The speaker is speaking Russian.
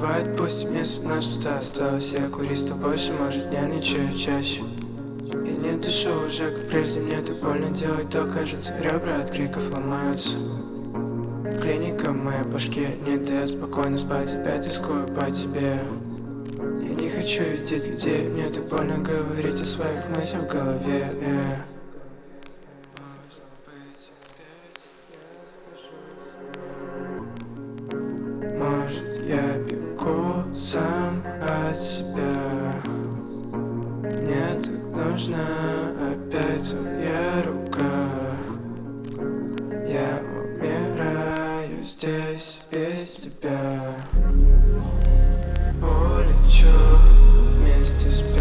бывает, пусть мне на что-то осталось. Я курю с тобой больше, может, нервничаю чаще. И не дышу уже, как прежде, мне так больно делать, то кажется, ребра от криков ломаются. Клиника в моей башке не дает спокойно спать, опять тоскую по тебе. Я не хочу видеть людей, мне так больно говорить о своих мыслях в голове. Может, я бегу сам от себя. Мне так нужна опять твоя рука. Я умираю здесь без тебя. Улечу вместе с